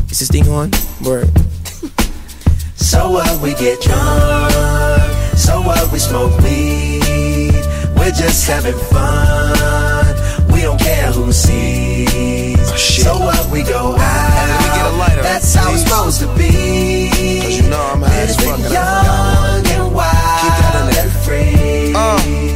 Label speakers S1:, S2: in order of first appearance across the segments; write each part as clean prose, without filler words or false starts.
S1: Is this thing on? Word.
S2: So what, we get drunk. So what, we smoke weed. We're just having fun. We don't care who sees. So what, we go out. That's how it's supposed to be.
S3: Cause you know I'm high as fuck.
S2: Young and wild and free.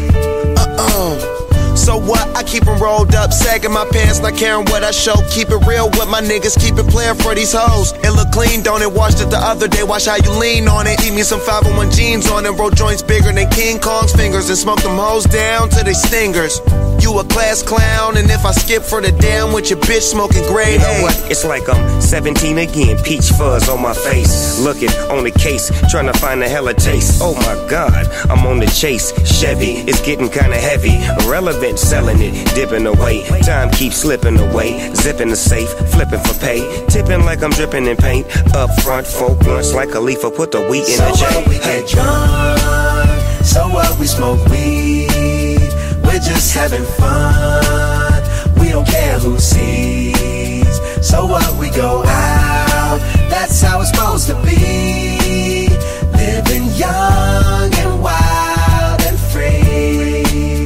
S3: So what? I keep them rolled up, sagging my pants, not caring what I show. Keep it real with my niggas, keep it playing for these hoes. It look clean, don't it? Washed it the other day, watch how you lean on it. Keep me some 501 jeans on and roll joints bigger than King Kong's fingers. And smoke them hoes down to they stingers. You a class clown, and if I skip for the damn with your bitch smoking grade A.
S4: You know what? It's like I'm 17 again, peach fuzz on my face. Looking on the case, trying to find a hella taste. Oh my God, I'm on the chase. Chevy, it's getting kinda heavy. Irrelevant, selling it, dipping away. Time keeps slipping away. Zipping the safe, flipping for pay. Tipping like I'm dripping in paint. Up front, 4 blunts like a leaf, put the wheat in the J.
S2: So what, we get drunk. So what, we smoke weed. We're just having fun. We don't care who sees. So what, we go out. That's how it's supposed to be. Living young and wild and free.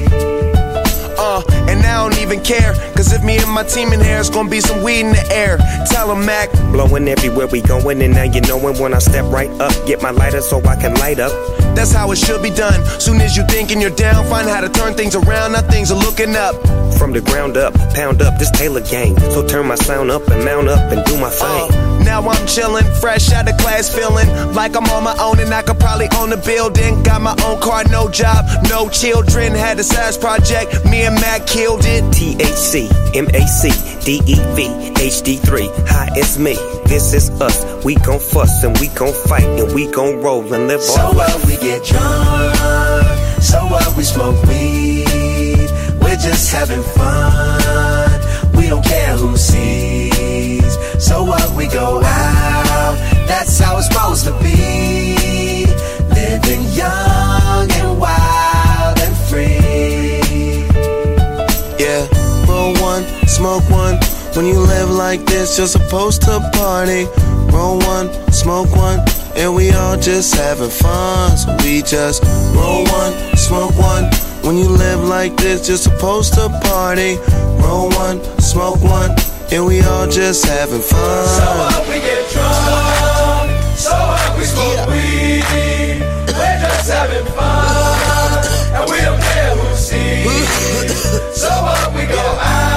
S3: And I don't even care. Cause if me and my team in here, it's gonna be some weed in the air. Tell 'em, Mac.
S4: Blowing everywhere we going, and now you knowin' when I step right up. Get my lighter so I can light up.
S3: That's how it should be done. Soon as you thinking you're down, find how to turn things around. Now things are looking up.
S4: From the ground up, pound up this Taylor gang. So turn my sound up and mount up and do my thing.
S3: Now I'm chillin', fresh out of class, feeling like I'm on my own and I could probably own a building. Got my own car, no job, no children. Had a size project, me and Mac killed it.
S4: THC, MAC, DEV, HD3. Hi, it's me. This is us. We gon' fuss and we gon' fight and we gon' roll and live
S2: so
S4: our life.
S2: So what, we get drunk. So what, we smoke weed. We're just having fun. We don't care who sees. So what, we go out. That's how it's supposed to be. Living young and wild and free.
S3: Yeah, roll one, smoke one. When you live like this, you're supposed to party. Roll one, smoke one, and we all just having fun. So we just roll one, smoke one. When you live like this, you're supposed to party. Roll one, smoke one, and we all just having fun.
S2: So what, we get drunk. So what, we smoke weed. We're just having fun, and we don't care who sees. So what, we go out.